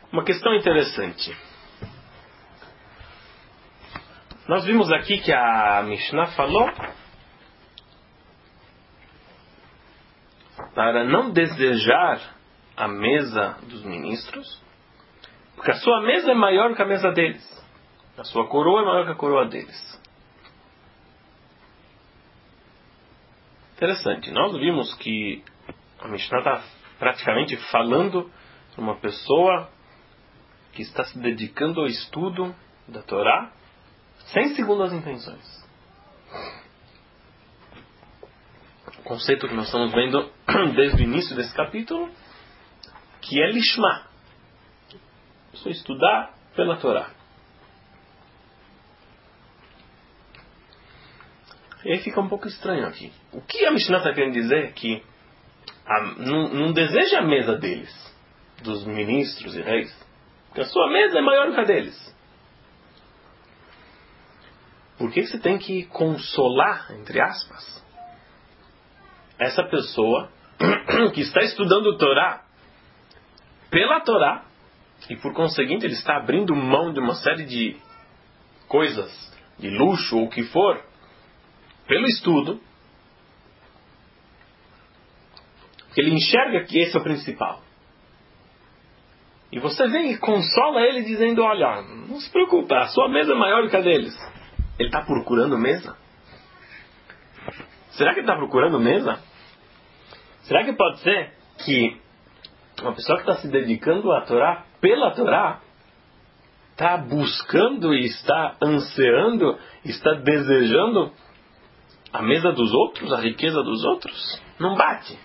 Uma questão interessante. Nós vimos aqui que a Mishnah falou para não desejar a mesa dos ministros, porque a sua mesa é maior que a mesa deles. A sua coroa é maior que a coroa deles. Interessante. Nós vimos que a Mishnah está praticamente falando de uma pessoa que está se dedicando ao estudo da Torá sem segundas intenções. O conceito que nós estamos vendo desde o início desse capítulo, que é lishma. Isso é estudar pela Torá. E aí fica um pouco estranho aqui. O que a Mishnah está querendo dizer é que não deseja a mesa deles, dos ministros e reis, porque a sua mesa é maior que a deles. Por que você tem que consolar, entre aspas, essa pessoa que está estudando Torá pela Torá e por conseguinte ele está abrindo mão de uma série de coisas, de luxo ou o que for, pelo estudo, porque ele enxerga que esse é o principal. E você vem e consola ele dizendo, olha, não se preocupe, a sua mesa é maior que a deles. Ele está procurando mesa? Será que ele está procurando mesa? Será que pode ser que uma pessoa que está se dedicando à Torá, pela Torá, está buscando e está ansiando, está desejando a mesa dos outros, a riqueza dos outros? Não bate.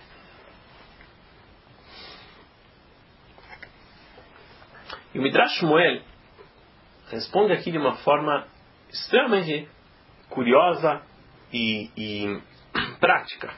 E o Midrash Shmuel responde aqui de uma forma extremamente curiosa e prática.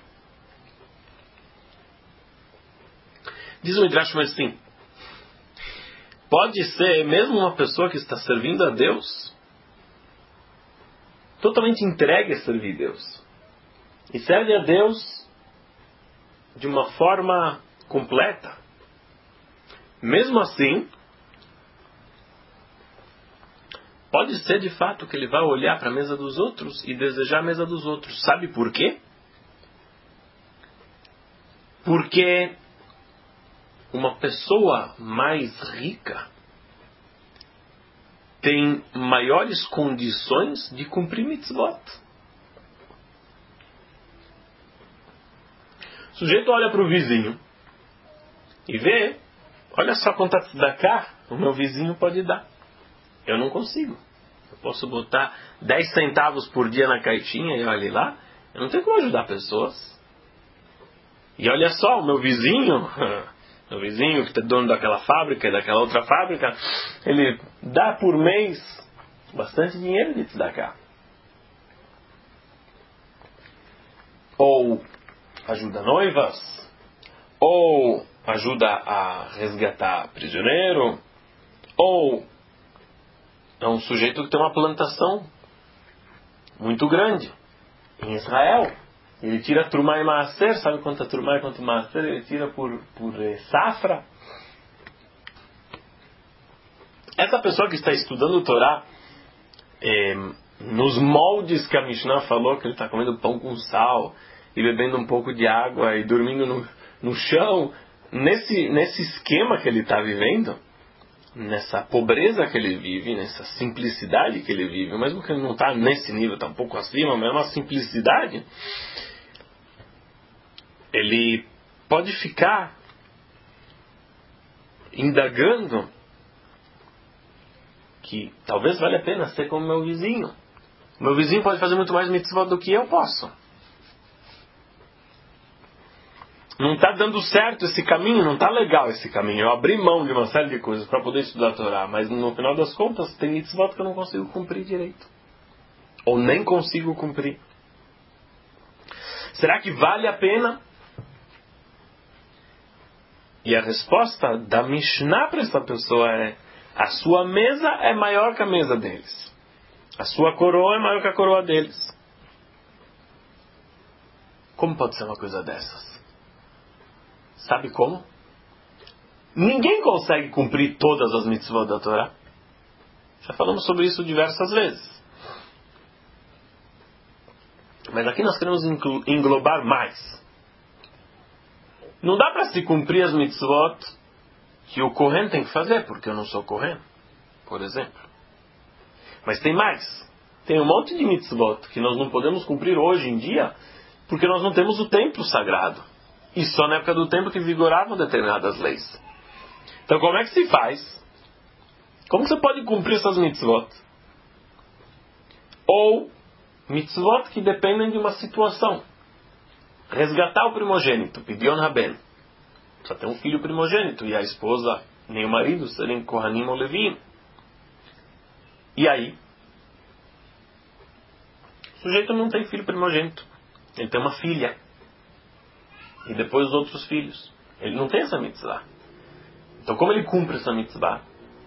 Diz o Midrash Shmuel assim: pode ser mesmo uma pessoa que está servindo a Deus, totalmente entregue a servir Deus, e serve a Deus de uma forma completa. Mesmo assim, pode ser de fato que ele vai olhar para a mesa dos outros e desejar a mesa dos outros. Sabe por quê? Porque uma pessoa mais rica tem maiores condições de cumprir mitzvot. O sujeito olha para o vizinho e vê, olha só quanta tzedakah o meu vizinho pode dar. Eu não consigo. Eu posso botar 10 centavos por dia na caixinha e olha lá, eu não tenho como ajudar pessoas. E olha só, o meu vizinho que é dono daquela fábrica e daquela outra fábrica, ele dá por mês bastante dinheiro de tzedakah. Ou ajuda noivas, ou ajuda a resgatar prisioneiro, ou é um sujeito que tem uma plantação muito grande em Israel. Ele tira Trumá e Maaser, sabe quanto Trumá e quanto Maaser ele tira por safra. Essa pessoa que está estudando o Torá, nos moldes que a Mishnah falou, que ele está comendo pão com sal, e bebendo um pouco de água, e dormindo no chão, nesse esquema que ele está vivendo, nessa pobreza que ele vive, nessa simplicidade que ele vive, mesmo que ele não está nesse nível, está um pouco acima, mas é uma simplicidade, ele pode ficar indagando que talvez valha a pena ser como meu vizinho. Meu vizinho pode fazer muito mais mitzvot do que eu posso. Não está dando certo esse caminho, não está legal esse caminho. Eu abri mão de uma série de coisas para poder estudar a Torá, mas no final das contas tem mitzvot que eu não consigo cumprir direito. Ou nem consigo cumprir. Será que vale a pena? E a resposta da Mishnah para essa pessoa é: a sua mesa é maior que a mesa deles. A sua coroa é maior que a coroa deles. Como pode ser uma coisa dessas? Sabe como? Ninguém consegue cumprir todas as mitzvot da Torá. Já falamos sobre isso diversas vezes. Mas aqui nós queremos englobar mais. Não dá para se cumprir as mitzvot que o Kohen tem que fazer, porque eu não sou Kohen, por exemplo. Mas tem mais. Tem um monte de mitzvot que nós não podemos cumprir hoje em dia, porque nós não temos o templo sagrado. E só na época do templo que vigoravam determinadas leis. Então como é que se faz? Como você pode cumprir essas mitzvot? Ou mitzvot que dependem de uma situação. Resgatar o primogênito, Pidyon Haben. Só tem um filho primogênito, e a esposa, nem o marido, serem Kohanim ou Levim. E aí? O sujeito não tem filho primogênito. Ele tem uma filha. E depois os outros filhos. Ele não tem essa mitzvah. Então como ele cumpre essa mitzvah?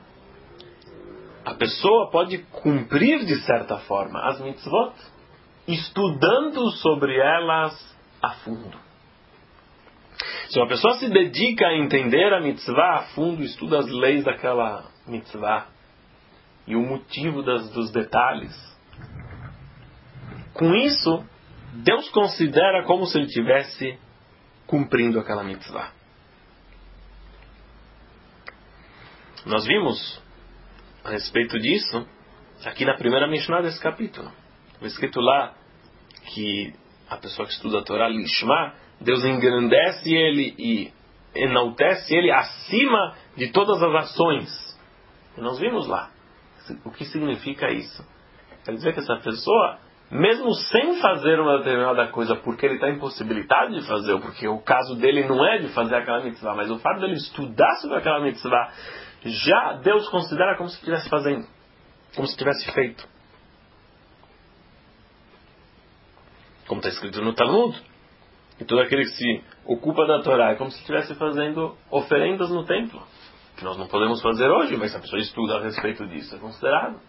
A pessoa pode cumprir de certa forma as mitzvot, estudando sobre elas a fundo. Se uma pessoa se dedica a entender a mitzvah a fundo, estuda as leis daquela mitzvah e o motivo dos detalhes, com isso, Deus considera como se ele estivesse cumprindo aquela mitzvah. Nós vimos a respeito disso aqui na primeira Mishnah desse capítulo. Foi escrito lá que a pessoa que estuda a Torá, Lishma, Deus engrandece ele e enaltece ele acima de todas as ações. E nós vimos lá o que significa isso. Quer dizer que essa pessoa, mesmo sem fazer uma determinada coisa, porque ele está impossibilitado de fazer, ou porque o caso dele não é de fazer aquela mitzvah, mas o fato dele estudar sobre aquela mitzvah, já Deus considera como se estivesse fazendo, como se tivesse feito. Como está escrito no Talmud, e todo aquele que se ocupa da Torá é como se estivesse fazendo oferendas no templo, que nós não podemos fazer hoje, mas se a pessoa estuda a respeito disso, é considerado.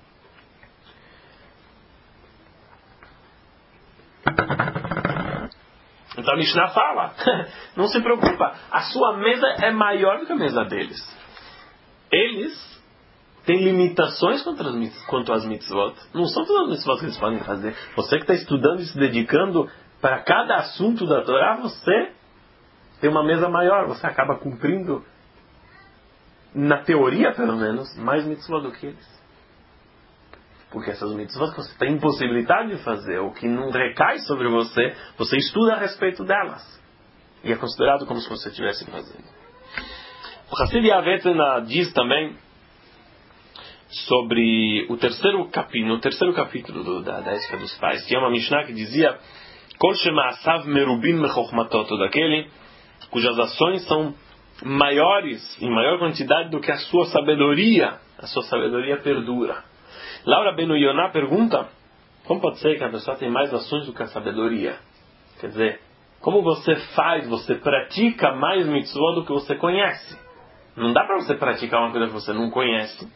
Então a Mishnah fala, não se preocupa, a sua mesa é maior do que a mesa deles. Eles têm limitações quanto às mitzvot. Não são todas as mitzvot que eles podem fazer. Você que está estudando e se dedicando para cada assunto da Torá, você tem uma mesa maior. Você acaba cumprindo, na teoria pelo menos, mais mitzvot do que eles. Porque essas mitzvot que você tem impossibilidade de fazer, ou que não recai sobre você, você estuda a respeito delas. E é considerado como se você estivesse fazendo. O Hassid Yavetna diz também sobre o terceiro capítulo da Ética dos Pais. Tinha uma Mishnah que dizia Kol shema'asav merubim mechokhmatot, todo aquele cujas ações são maiores, em maior quantidade do que a sua sabedoria perdura. Laura Benu Yonah pergunta, como pode ser que a pessoa tem mais ações do que a sabedoria? Quer dizer, como você pratica mais mitzvot do que você conhece? Não dá para você praticar uma coisa que você não conhece.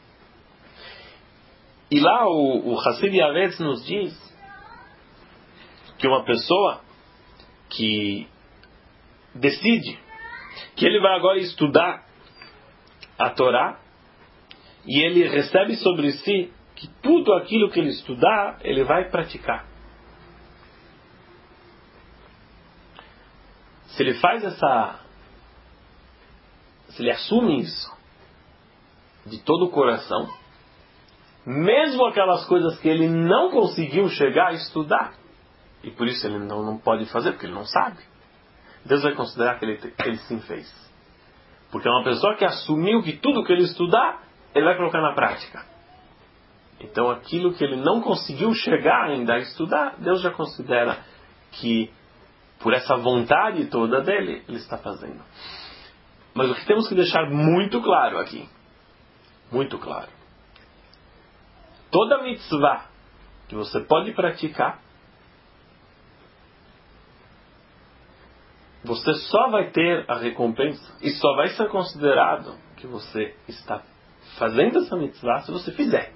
E lá o Hassid Yavetz nos diz que uma pessoa que decide que ele vai agora estudar a Torá e ele recebe sobre si que tudo aquilo que ele estudar, ele vai praticar. Se ele faz se ele assume isso de todo o coração, mesmo aquelas coisas que ele não conseguiu chegar a estudar, e por isso ele não pode fazer, porque ele não sabe, Deus vai considerar que ele sim fez. Porque é uma pessoa que assumiu que tudo que ele estudar, ele vai colocar na prática. Então aquilo que ele não conseguiu chegar ainda a estudar, Deus já considera que por essa vontade toda dele, ele está fazendo. Mas o que temos que deixar muito claro aqui, muito claro, toda mitzvah que você pode praticar, você só vai ter a recompensa e só vai ser considerado que você está fazendo essa mitzvah se você fizer.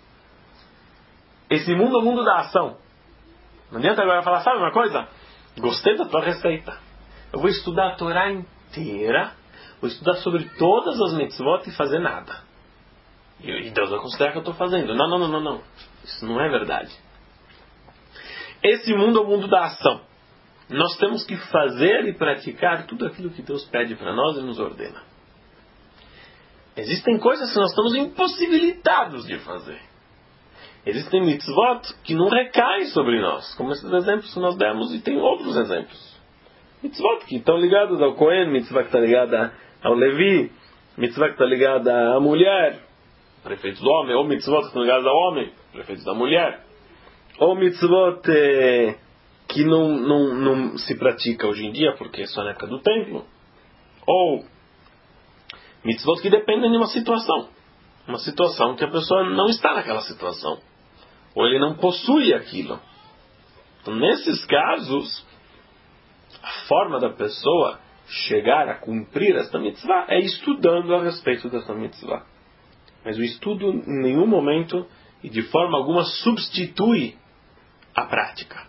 Esse mundo é o mundo da ação. Não adianta agora falar, sabe uma coisa? Gostei da tua receita. Eu vou estudar a Torá inteira, vou estudar sobre todas as mitzvot e fazer nada. E Deus vai considerar que eu estou fazendo. Não. Isso não é verdade. Esse mundo é o mundo da ação. Nós temos que fazer e praticar tudo aquilo que Deus pede para nós e nos ordena. Existem coisas que nós estamos impossibilitados de fazer. Existem mitzvot que não recaem sobre nós, como esses exemplos que nós demos, e tem outros exemplos. Mitzvot que estão ligados ao Cohen, mitzvah que está ligada ao Levi, mitzvah que está ligada à mulher, prefeitos do homem, ou mitzvot que estão ligados ao homem, prefeitos da mulher, ou mitzvot que não se pratica hoje em dia porque é só na época do templo, ou mitzvot que dependem de uma situação que a pessoa não está naquela situação, ou ele não possui aquilo. Então, nesses casos, a forma da pessoa chegar a cumprir esta mitzvah é estudando a respeito dessa mitzvah. Mas o estudo em nenhum momento e de forma alguma substitui a prática.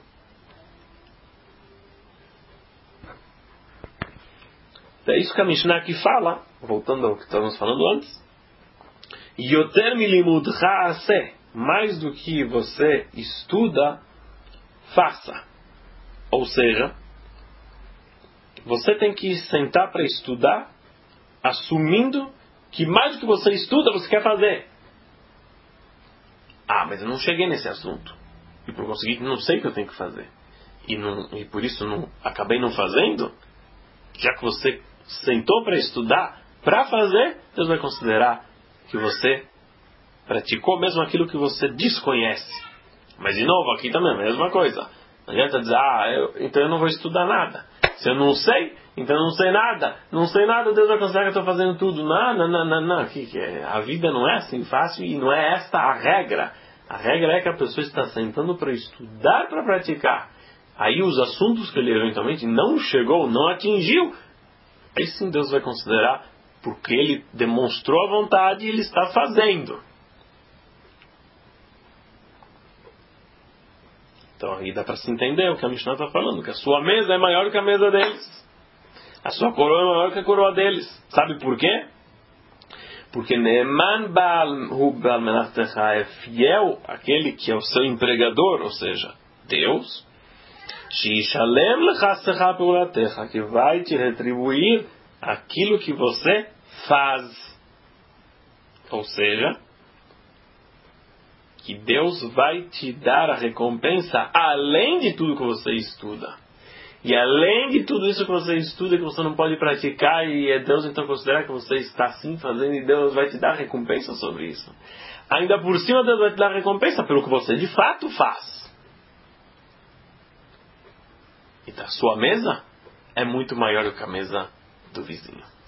É isso que a Mishnah aqui fala, voltando ao que estávamos falando antes. Yoter milimud ha'aseh, mais do que você estuda, faça. Ou seja, você tem que sentar para estudar, assumindo que mais do que você estuda, você quer fazer. Mas eu não cheguei nesse assunto. E por conseguir, não sei o que eu tenho que fazer. E por isso acabei não fazendo. Já que você sentou para estudar, para fazer, Deus vai considerar que você praticou mesmo aquilo que você desconhece. Mas de novo, aqui também é a mesma coisa. Não adianta dizer, então eu não vou estudar nada. Se eu não sei, então eu não sei nada. Não sei nada, Deus vai considerar que eu estou fazendo tudo. Não. A vida não é assim fácil e não é esta a regra. A regra é que a pessoa está sentando para estudar, para praticar. Aí os assuntos que ele eventualmente não chegou, não atingiu, aí sim Deus vai considerar porque ele demonstrou a vontade e ele está fazendo. Então aí dá para se entender o que a Mishnah está falando, que a sua mesa é maior que a mesa deles. A sua coroa é maior que a coroa deles. Sabe por quê? Porque Neeman Baal Menachtecha é fiel àquele que é o seu empregador, ou seja, Deus, Shishalem Lechastecha Peulatecha, que vai te retribuir aquilo que você faz. Ou seja, que Deus vai te dar a recompensa além de tudo que você estuda. E além de tudo isso que você estuda, que você não pode praticar, e Deus então considera que você está assim fazendo, e Deus vai te dar recompensa sobre isso. Ainda por cima, Deus vai te dar recompensa pelo que você de fato faz. Então a sua mesa é muito maior do que a mesa do vizinho.